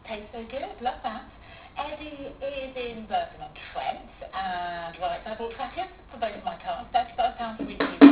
Tastes so good, love that. Eddie is in Burton-on-Trent, and right, so I bought crackers for both of my cars. £35 for each.